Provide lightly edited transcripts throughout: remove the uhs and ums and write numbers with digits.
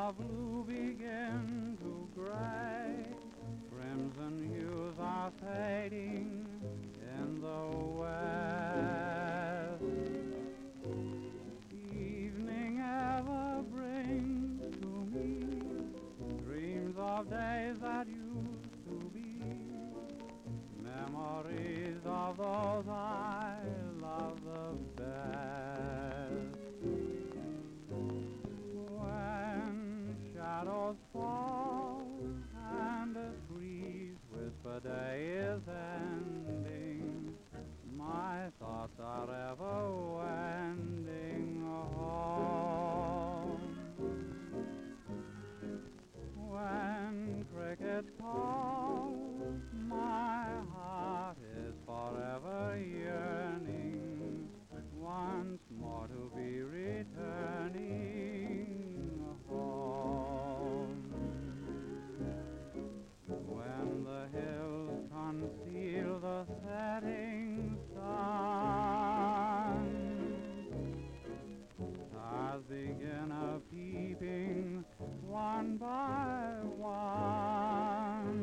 of blue begin to gray, crimson hues are fading in the west. Evening ever brings to me dreams of days that used to be, memories of those I love the best. When shadows fall and the trees whisper day is ending, my thoughts are ever wending home. When crickets call, my heart is forever yearning once more to be returning home. When the hills conceal the setting sun, stars begin a-peeping one by one.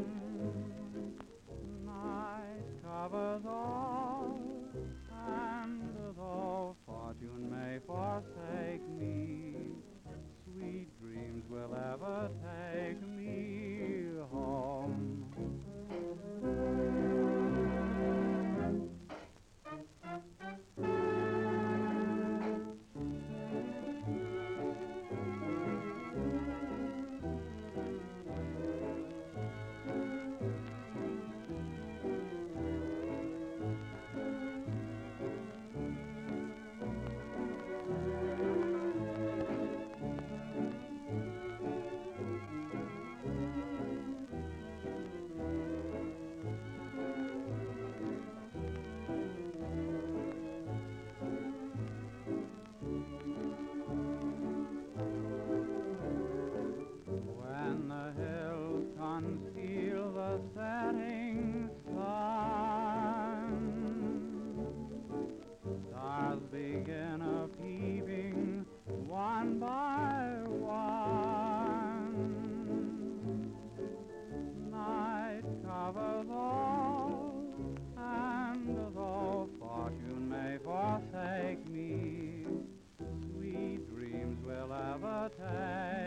Night covers all, and though fortune may forsake me, sweet dreams will ever take me home. When the hills conceal the setting sun, stars begin a-peeping one by one. Night covers all, and though fortune may forsake me, sweet dreams will ever take